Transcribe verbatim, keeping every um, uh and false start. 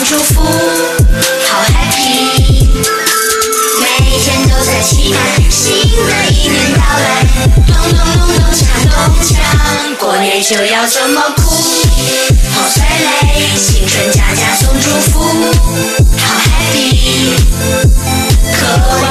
祝福，好 happy， 每天都在期待新的一年到来，咚咚咚咚锵咚锵，过年就要这么酷，好催泪，新春佳佳送祝福，好 happy， 渴望。